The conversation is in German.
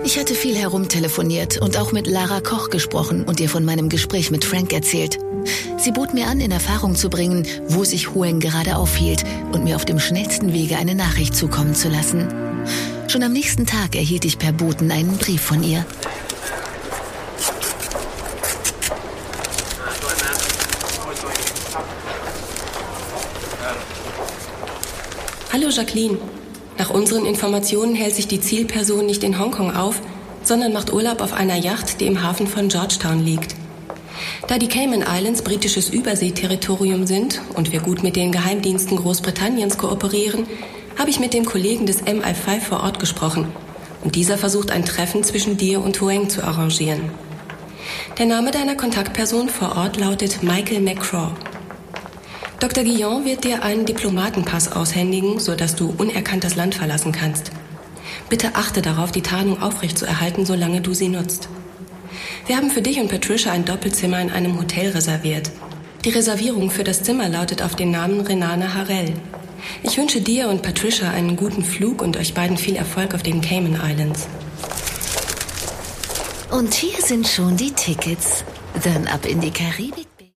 Ich hatte viel herumtelefoniert und auch mit Lara Koch gesprochen und ihr von meinem Gespräch mit Frank erzählt. Sie bot mir an, in Erfahrung zu bringen, wo sich Huang gerade aufhielt und mir auf dem schnellsten Wege eine Nachricht zukommen zu lassen. Schon am nächsten Tag erhielt ich per Boten einen Brief von ihr. Hallo Jacqueline. Nach unseren Informationen hält sich die Zielperson nicht in Hongkong auf, sondern macht Urlaub auf einer Yacht, die im Hafen von Georgetown liegt. Da die Cayman Islands britisches Überseeterritorium sind und wir gut mit den Geheimdiensten Großbritanniens kooperieren, habe ich mit dem Kollegen des MI5 vor Ort gesprochen und dieser versucht, ein Treffen zwischen dir und Huang zu arrangieren. Der Name deiner Kontaktperson vor Ort lautet Michael McCraw. Dr. Guillon wird dir einen Diplomatenpass aushändigen, sodass du unerkannt das Land verlassen kannst. Bitte achte darauf, die Tarnung aufrechtzuerhalten, solange du sie nutzt. Wir haben für dich und Patricia ein Doppelzimmer in einem Hotel reserviert. Die Reservierung für das Zimmer lautet auf den Namen Renane Harrell. Ich wünsche dir und Patricia einen guten Flug und euch beiden viel Erfolg auf den Cayman Islands. Und hier sind schon die Tickets. Dann ab in die Karibik.